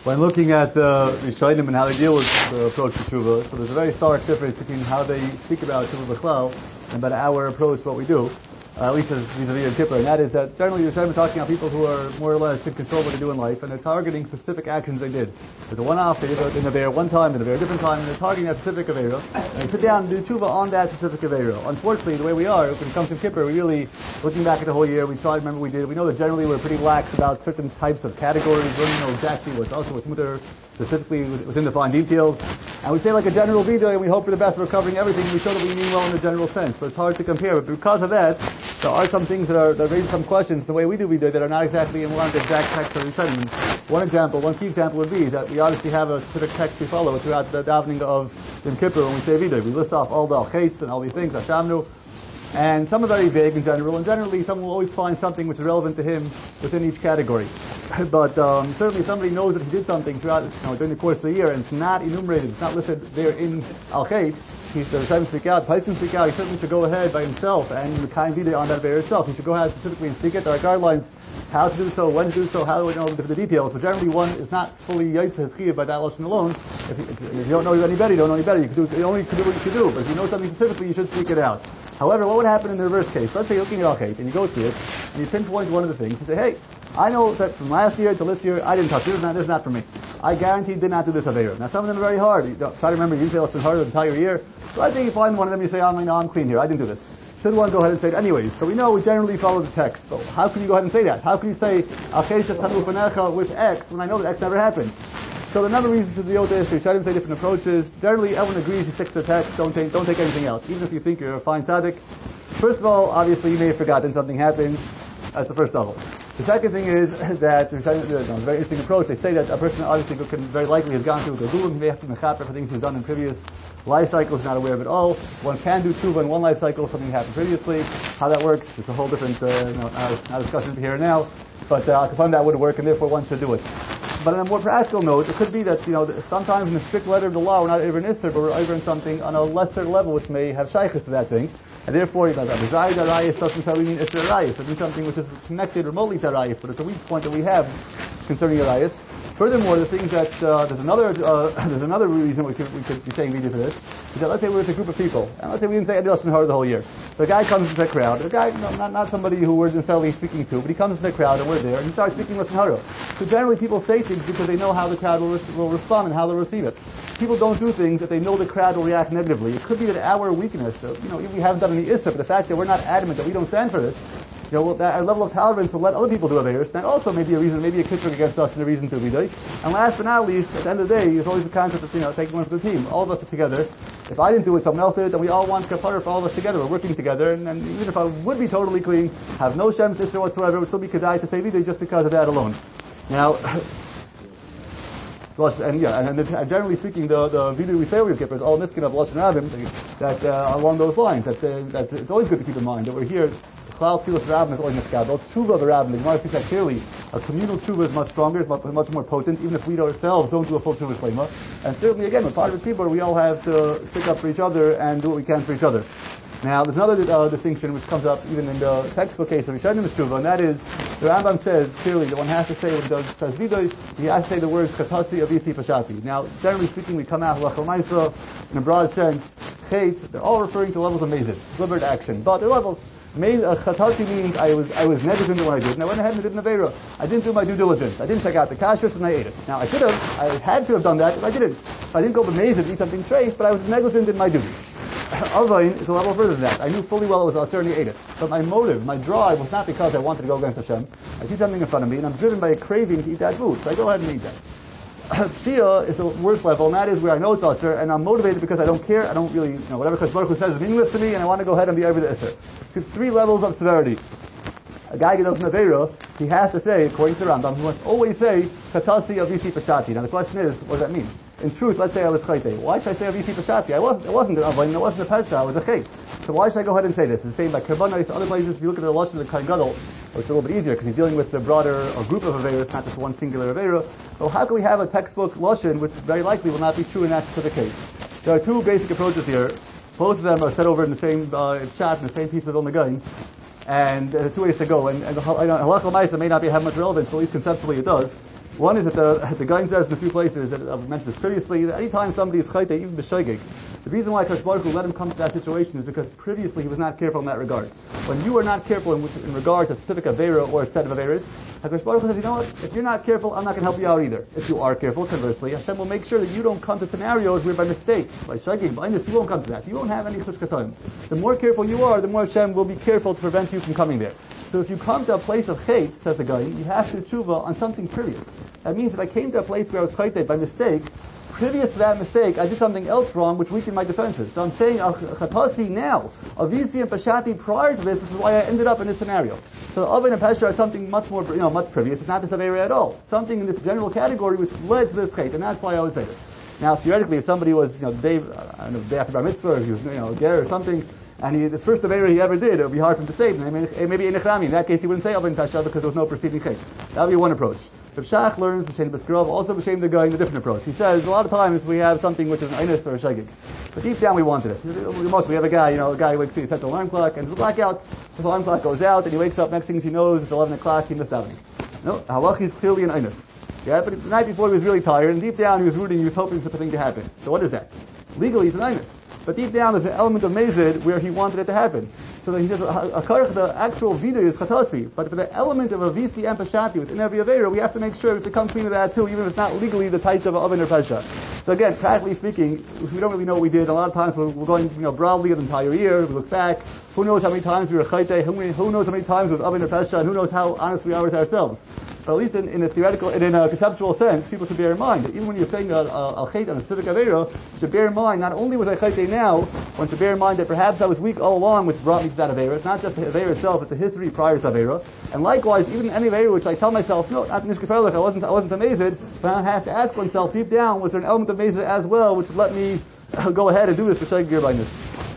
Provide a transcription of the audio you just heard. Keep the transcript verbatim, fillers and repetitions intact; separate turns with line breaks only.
when looking at the Rishonim and how they deal with the approach to Tshuva, so there's a very stark difference between how they speak about Tshuva B'chlal and about our approach to what we do. Uh, at least as vis-a-vis Yom Kippur, and that is that generally the Rishonim are talking about people who are more or less in control of what they do in life, and they're targeting specific actions they did. There's a one-off, they did it in a Aveira one time, in a very different time, and they're targeting that specific Aveira, and they sit down and do Tshuva on that specific Aveira. Unfortunately, the way we are, when it comes to Kippur, we really, looking back at the whole year, we try to remember what we did. We know that generally we're pretty lax about certain types of categories. We don't know exactly what's also what's mutter, specifically within the fine details. And we say like a general video, and we hope for the best. We're covering everything. We show that we mean well in the general sense, but it's hard to compare. But because of that, there are some things that are that raise some questions the way we do video that are not exactly in line with the exact text that we said. And one example, one key example would be that we obviously have a specific text we follow throughout the davening of Yom Kippur when we say video. We list off all the al-chaitz and all these things, Hashamnu. And some are very vague in general, and generally someone will always find something which is relevant to him within each category. But um, certainly if somebody knows that he did something throughout, you know, during the course of the year, and it's not enumerated, it's not listed there in Al-Chait, he's the Rishonim speak out, Paisim speak out, he certainly should go ahead by himself and the kind video on that Aveira itself. He should go ahead specifically and speak it. There are guidelines how to do so, when to do so, how to know the, the details. But generally one is not fully yaitz his chiyuv by that lashon alone. If you, if you don't know any better, you don't know any better. You, can do, you only can do what you can do. But if you know something specifically, you should speak it out. However, what would happen in the reverse case? Let's say you're looking at Al-Chait and you go through it and you pinpoint one of the things and say, hey, I know that from last year to this year, I didn't touch it. This is not, this is not for me. I guarantee did not do this Aveira. Now some of them are very hard. You don't, try to remember, you say it's been harder the entire year. So I think you find one of them, you say, oh, no, I'm clean here. I didn't do this. Should one go ahead and say it anyways? So we know we generally follow the text. So how can you go ahead and say that? How can you say, with X when I know that X never happened? So the number of reasons to deal with this, we try to say different approaches. Generally, everyone agrees you stick to the text, don't take, don't take anything else. Even if you think you're a fine tzaddik. First of all, obviously you may have forgotten something happened. That's the first level. The second thing is that, it's a very interesting approach. They say that a person obviously could very likely has gone through a galulim, he may have to mechaper for things he's done in previous life cycles, not aware of it all. One can do tshuva in one life cycle, something happened previously. How that works, it's a whole different, uh, you know, not, not a discussion here and now, but uh, I can find that would work, and therefore one should do it. But on a more practical note, it could be that, you know, sometimes in the strict letter of the law, we're not over in Isser, but we're over in something on a lesser level which may have shaykhs to that thing. And therefore, you know, the desire Arayis doesn't necessarily mean Isser Arayis. It means something which is connected remotely to Arayis, but it's a weak point that we have concerning Arayis. Furthermore, the things that, uh, there's another, uh, there's another reason we could, we could be saying video for this, is that let's say we're with a group of people, and let's say we didn't say Adi Lashon Hara the whole year. The guy comes into the crowd, the guy, no, not, not somebody who we're necessarily speaking to, but he comes into the crowd and we're there, and he starts speaking Lashon Hara. So generally people say things because they know how the crowd will, will respond and how they'll receive it. People don't do things that they know the crowd will react negatively. It could be that our weakness, so, you know, we haven't done any Issa, but the fact that we're not adamant that we don't stand for this, you know, that our level of tolerance will let other people do Aveiros, that also may be a reason, maybe a kitzur against us and a reason to be doing. And last but not least, at the end of the day, there's always the concept of, you know, taking one for the team. All of us are together. If I didn't do it, someone else did, then we all want kapara for all of us together. We're working together, and, and even if I would be totally clean, have no shem sister whatsoever, it would still be kedai to say video just because of that alone. Now, and yeah, and, and generally speaking, the the video we say we give is all miskin of Lashon Rabim, that uh, along those lines, that, uh, that it's always good to keep in mind that we're here. Cloud Tfilas Rabbin is always miskabel. Tshuva of the Rabbin, the Gemara speaks that clearly. A communal tshuva is much stronger, it's much, much more potent, even if we ourselves don't do a full tshuva shlema. And certainly, again, with part of the people, we all have to stick up for each other and do what we can for each other. Now, there's another uh, distinction which comes up even in the textbook case of Rishonim Tshuva, and that is, the Rambam says clearly that one has to say, when he does says vidos, he has to say the words Chatasi Avisi Pashati. Now, generally speaking, we come out Lachal Maisa in a broad sense. Chait, they're all referring to levels of mazid, deliberate action, but they're levels. Chatasi means I was I was negligent in what I did, and I went ahead and did an Aveira. I didn't do my due diligence. I didn't check out the kashrus and I ate it. Now, I should have, I had to have done that, but I didn't. I didn't go to mazid, eat something trace, but I was negligent in my duty. Avain is a level further than that. I knew fully well it was I certainly ate it. But my motive, my drive was not because I wanted to go against Hashem. I see something in front of me and I'm driven by a craving to eat that food. So I go ahead and eat that. Shia is the worst level, and that is where I know it's Asher, and I'm motivated because I don't care, I don't really, you know, whatever Kadosh Baruch Hu says is meaningless to me, and I want to go ahead and be over the Isser. So it's three levels of severity. A guy who does an Aveira, he has to say, according to Rambam, he must always say, Katasi Avisi Pashati. Now the question is, what does that mean? In truth, let's say I was Chayte. Why should I say Avisi Pashati? I wasn't, it wasn't an Avain, it wasn't a Pesha, I was a Chayt. So why should I go ahead and say this? It's the same by Kerbanais, other places, if you look at the Lashon of the Kohen Gadol, it's a little bit easier because he's dealing with the broader a group of Aveiros, not just one singular Aveira. So how can we have a textbook Lashon which very likely will not be true in that specific case? There are two basic approaches here. Both of them are set over in the same uh, chat, in the same piece of Vilna Gaon. And uh, two ways to go. And, and Halakha L'Maisa may not be have much relevance, but at least conceptually it does. One is that the, the guy says in a few places that I've mentioned this previously, that anytime somebody is chayte, even b'shogeg, the reason why Kadosh Baruch Hu let him come to that situation is because previously he was not careful in that regard. When you are not careful in, in regard to a specific avera or a set of averas, Kadosh Baruch Hu says, you know what, if you're not careful, I'm not going to help you out either. If you are careful, conversely, Hashem will make sure that you don't come to scenarios where by mistake, by shogeg, by this, you won't come to that. You won't have any chushkatim. The more careful you are, the more Hashem will be careful to prevent you from coming there. So if you come to a place of hate, says the guy, you have to tshuva on something previous. That means if I came to a place where I was chayte by mistake, previous to that mistake, I did something else wrong which weakened my defenses. So I'm saying chatasi now, avisi and pashati prior to this, this is why I ended up in this scenario. So avin and pesha are something much more, you know, much previous. It's not this avera at all. Something in this general category which led to this chait, and that's why I would say this. Now, theoretically, if somebody was, you know, day, I don't know, day after bar mitzvah, or he was, you know, a ger or something, and he, the first avera he ever did, it would be hard for him to say. Maybe in in that case he wouldn't say avin pesha because there was no preceding chait. That would be one approach. Rav Shach learns B'Shem B'Skrov, also B'Shem the guy in a different approach. He says a lot of times we have something which is an einus or a shagig, but deep down we wanted it. Mostly we have a guy, you know, a guy who wakes up, he sets the alarm clock, and there's a blackout. His alarm clock goes out, and he wakes up. Next thing he knows, it's eleven o'clock. He missed out. No, halach is clearly an einus. Yeah, but the night before he was really tired, and deep down he was rooting, he was hoping for the thing to happen. So what is that? Legally, it's an einus. But deep down there's an element of mezid where he wanted it to happen. So he says, the actual vida is chatasi, but for the element of a visi and pashati within every avera, we have to make sure to come clean of that too, even if it's not legally the type of oven or pesha. So again, practically speaking, we don't really know what we did. A lot of times we're, we're going, you know, broadly the entire year, we look back, who knows how many times we were chayte, who, who knows how many times it was oven or pesha, and who knows how honest we are with ourselves. But at least in, in a theoretical, in, in a conceptual sense, people should bear in mind that even when you're saying a, a, a chait on a specific avera, you should bear in mind, not only was I chayte now, one should bear in mind that perhaps I was weak all along, which brought me to that avera. It's not just the avera itself, it's the history prior to avera. And likewise, even in any avera which I tell myself, no, not nishkaferlich, I wasn't, I wasn't amazed, but I have to ask oneself deep down, was there an element of amazed as well, which let me go ahead and do this for shagir by this.